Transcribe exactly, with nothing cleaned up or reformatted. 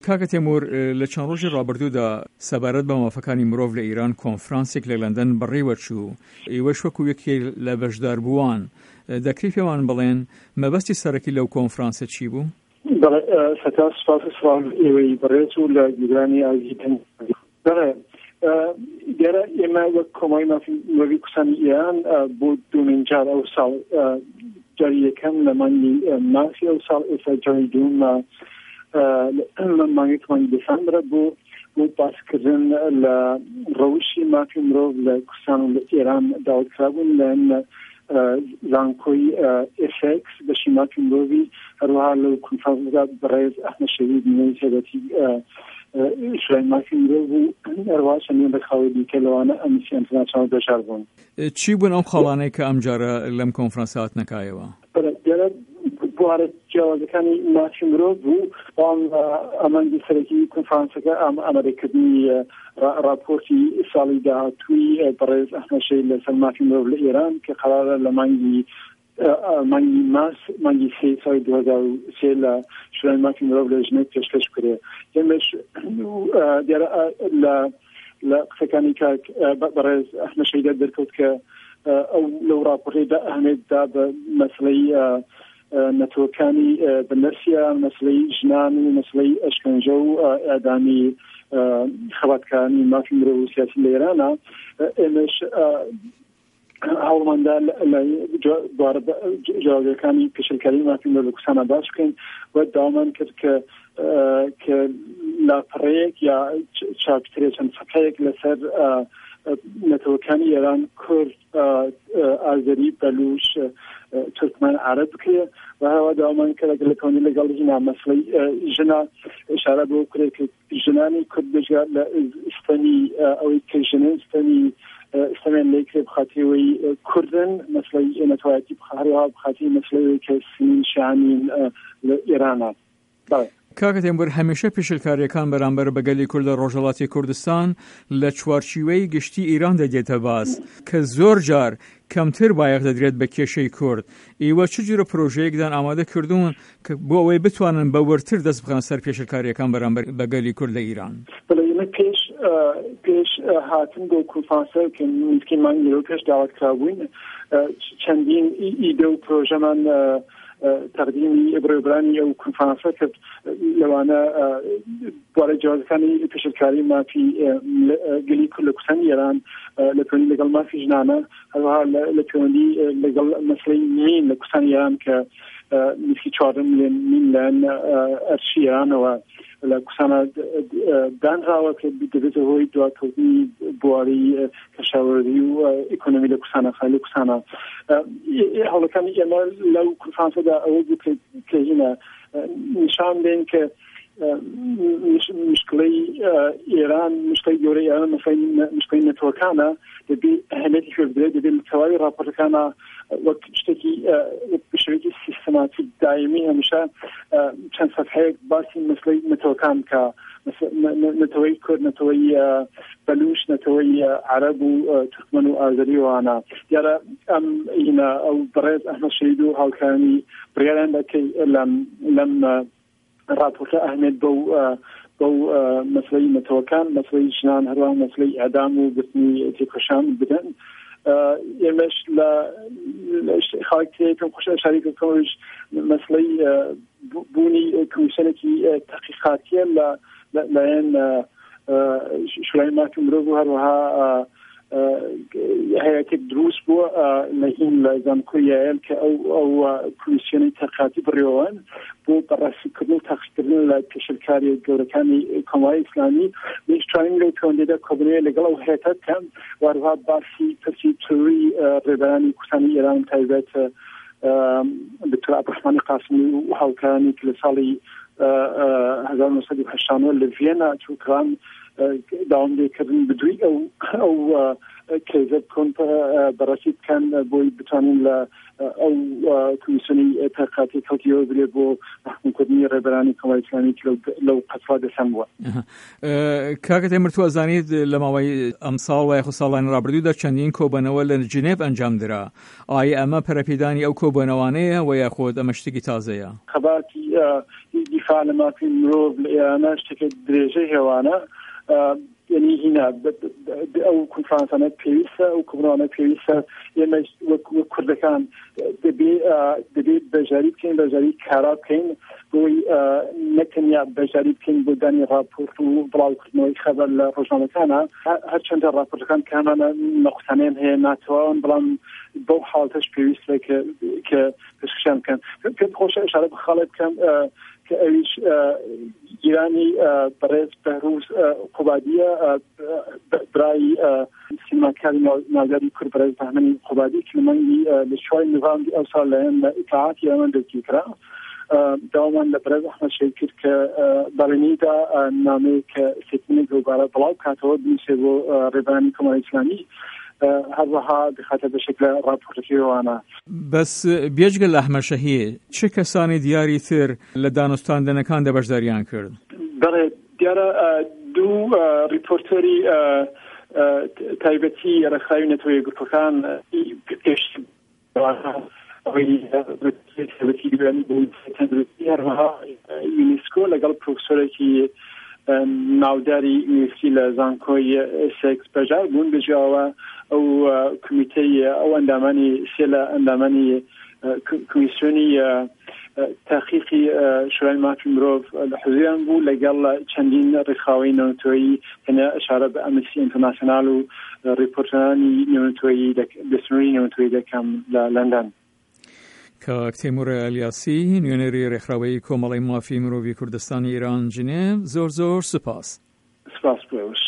کاکە تێمور لە چەند ڕۆژی ڕابردوودا سەبارەت بە مافەکانی مرۆڤ لە ئیران کۆنفرانسێک لە لەندەن بەڕێوەچوو، ئێوەش وەکو یەکێ لە بەشداربووان دەکرێت پێمان بڵێن مەبەستی سەرەکی لەو کۆنفرانسە چی بوو؟ بەڵێ سەتا سوپاس سوال ئێوەی بەڕێز و لە گیرانی ئازیتن. بەڵێ دیارە ئێمە وەک کۆمەڵی مافی مرۆڤی کوردستانی ئێران بۆ دومین جار ئەو ساڵ جاری یەکەم لە مانگی مارسی ئەو ساڵ ئێستا جاری دوم مانگی مانگی دەسامبرە بۆ بۆ باسکردن لە ڕەوشی مافی مرۆڤ لە کوردستان و لە ئێران داوەتکرابوون لە زانکۆی ئفکس بەشی مافی مرۆڤی هەروەها لەو کۆنفرانسەدا بەڕێز ئەحمەد شەریف نوێی هێئەتی شورای مافی مرۆڤ و هەروەها چەندین ڕێکخراوی دیکە لەوانە ئەمنیستی ئینتەرناسیۆناڵ بەشدار بوون. چی بوون ئەو خاڵانەی کە ئەم جارە لەم کۆنفرانسە هاتنەکایەوە؟ دیارە بوارە جیاوازەکانی مافی مرۆڤ بوو ئەم ئەمەندی سەرەکی کۆنفرانسەکە ئەم ئامادەکردنی راپۆرتی ساڵی داهاتووی بەڕێز ئەحمەد شەریف لەسەر مافی مرۆڤ لە ئێران کە قەرارە لە مانگی مانگی مارس مانگی سێ ساڵی دوو هەزار و سێ لە شورای مافی مرۆڤ لە ژنێڤ پێشکەش کرێ. ئێمەش دیارە لە لە قسەکانی کاک بەڕێز ئەحمەد شەریف دەرکەوت کە ئەو لەو راپۆرتەدا ئەهمیەتدا بە مەسەلەی نەتۆکانی بنەرسیان، مەسەلەی ژنان و مەسەلەی ئەشکەنجە و ئەدامی خەباتکارانی مافی مرۆڤ و سیاسی لە ئێرانە. ئێمەش هەوڵماندا بوارە جوابەکانی پێشەکاری مافی مرۆڤ لە کوردستانە باش بکەین و داوامان کرد کە کە لاپەڕەیەک یا چاپترێ چەند سەفحەیەک لەسەر نەتەوەکانی ئێران، کورد، ئازەری، بەلوچ، تورکمان، عەرەب بکرێ و هەروەها داوامان کرد ئەگەر لەتوانێت لەگەڵ ژنا مەسەلەی ژنا ئشارە بۆ بکرێت کە ژنانی کورد بژات لە ئستەمی ئەوەی کە ژنە ئستەمی ئستەمیان لێکرێ بخاتیەوەی کوردن مەسەلەی نەتەوایەتی هەروەها بخاتی مەسەلەی کە سنین شیعانین لە ئێرانە. کاکە تێمبەر هەمیشە پێشلکاریەکان بەرامبەر بەگەلی کورد لە ڕۆژهەڵاتی کوردستان لە چوارچێوەی گشتی ئیران دەدێتە باس کە زۆر جار کەمتر بایەخ دەدرێت بە کێشەی کورد. ئێوە چ جۆرە پرۆژەیەکدان ئامادە کردوون کە بۆ ئەوەی بتوانن بەوەرتر دەست بخەنە سەر پێشلکاریەکان بەرامبەر بەگەلی کورد لە ئیران؟ پێش پێش هاتن بۆ کۆنفرانسە کە نزیکەی مانگی لەوە پێش داوەتکرابووین چەندین ئیدە و پرۆژەمان تقدیمی بڕێوەبرانی ئەو کۆنفرانسە کرد لەوانە بوارە جیاوازەکانی پێشلکاری مافی گەلی کورد لە کوردستانی ئێران لە پەیوەندی لەگەڵ مافی ژنانە، هەروەها لە پەیوەندی لەگەڵ مەسەلەی مین لە کوردستانی ئێران کە نزیکی چواردە ملیۆن مین لەن ئەرچی ئێرانەوە لە کوردستانە دانراوە کە دەبێتە هۆی دواکەوتنی بواری کەشاوەرزی و ئیکۆنۆمی لە کوردستانە خالی لە کوردستانە. هەوڵەکانی ئێمە لەو کۆنفرانسەدا ئەوە بوو کە هینە نیشان بدەین کە مشکلەی ئێران، مشکلەی گەورەی ئێران مشکلەی نەتۆکانە دەبێت ئەهمیەتی پێ بدرێت، دەبێت لە تەواوی راپۆرتەکانە وەک شتێکی بشێوەیەکی سیستەماتیک دائمی هەمیشە چەند سەفحەیەک باسی مەسەلەی نەتۆکان کە نەتەوەی کورد، نەتەوەی بەلوچ، نەتەوەی عەرەب و تورکمەن و ئازەری وانە. دیارە ئەم هینە ئەو بەڕێز ئەحمەد شەریف و هاوکارانی بڕیاریان دەکەی لەم راپۆرتە ئەهمیەت بەو بەو مەسەلەی نەتەوەکان، مەسەلەی ژنان، هەروەها مەسەلەی ئەعدام و گرتنی تێکۆشان بدەن. ئێمەش لە خاڵێکم خۆش ئەشاری کردەوەش مەسەلەی بوونی کۆمیسیۆنێکی تەحقیقاتیە لەلایەن شورای مافی مرۆڤ و هەروەها هەیەتێک دروست بووە لە هین لە زانکۆی یایل کە ئەو ئەو کۆمیسیۆنی تەحقیقاتی بڕێوەن بۆ بەڕاستیکردن و تەحقیقکردن لە پێشلکاری گەورەکانی کۆمەڵی ئیسلامی. لێش توانین لەو پەیوەندیدا کۆبنەوەی لەگەڵ ئەو هەیەتە بکەن و هەروەها باسی پرسی تروری ڕێبەرانی کوردستانی ئێران تایبەت دکتۆر عەبدوڕەحمان قاسمی و هاوکارانی کە لە ساڵی هەزار و نۆ سەد و هەشتاد و نۆ لە ڤیێنا چووکران داوام لێکردن بدوی ئەو ئەو کێزە بکۆن بەڕاستی بکەن بۆی بتوانین لە ئەو کمیسیۆنی تەقاتی کەوتیەوە برێ بۆ محکومکردنی ڕێبەرانی کۆمەڵی ئیسلامی لەو قەتفا دەسەم بووە. کاکە تێمر تو ئەزانیت لە ماوەی ئەم ساڵ و یاخود ساڵانی ڕابردوودا چەندین کۆبنەوە لە جنێڤ ئەنجامدرا. ئایا ئەمە پەرەپێدانی ئەو کۆبنەوانەیە و یاخود ئەمە شتێکی تازەیە؟ خەباتی دیفاع لە مافی مرۆڤ لە ئێرانە شتێکی درێژەی هێوانە، یعنی هینا ئەو کنفرانسانە پێویستە ئەو کوبنەوانە پێویستە ئێمە وەک کوردەکان دەبێت بەژاری بکەین بەژاری کارا بکەین بۆی نەتەنیا بەژاری بکەین بۆ دانی راپۆرت و بڵاوکردنەوەی خەبەر لە ڕۆژنامەکانە هەرچەندە راپۆرتەکان کامانە نەقسانیان هەیە ناتوان بەڵام بەو حاڵەتەش پێویستە کە پێشکەشیان بکەن. پێم خۆشە ئشارە بە خاڵێ بکەم کە ئەویش گیرانی بەڕێز بەهروز قوبادیە برای سینماکاری ناوداری کورد بەڕێز بەهمەنی قوبادی کە لەمەنگی لە شوای نظامی ئەو ساڵ لەیان لە ئیتاعاتی ئەمە دەرکی کرا داوامان لە بەڕێز ئەحمەد شەید کرد کە بەڕێنیدا نامەیە کە سێتمنی گەوبارە بڵاو کاتەوە بنووسێ بۆ ڕێبەرانی کۆمەڵی ئیسلامی هەروەها دخاتە بە شکلە راپۆرتەکەیەوانە. بەس بێجگە لە ئەحمەد شەهید چه کەسانی دیاری تر لە دانوستاندنەکان دەبەشداریان کرد؟ بەڵێ دیارە دوو ریپۆرتەری تایبەتی ڕێکخراوی نەتەوەی گروپەکان پێش هەروەها یونسکۆ لەگەڵ پرۆفسۆرێکی ناوداری یونیڤەرسیتی لە زانکۆی سێکس بەژار بوون بەجێەوە ئەو کمیتەی ئەو ئەندامانی سێ لە ئەندامانی کمیسیۆنی تاقیقی شورای مافی مرۆڤ لە حوزەیان بوو لەگەڵ چەندین ڕێکخراوەی نەوتۆیی تەنیا ئەشارە بە ئەمنستی ئینتەرناسیۆنال و ڕیپۆرتەرانی نەوتۆیی بەسنووری نەوتۆیی دەکەم لە لەندەن. کاک تێمور ئەلیاسی نوێنەری ڕێکخراوەی کۆمەڵی مافی مرۆڤی کوردستانی ئێران جنێڤ زۆر زۆر سوپاس. سپاس بۆ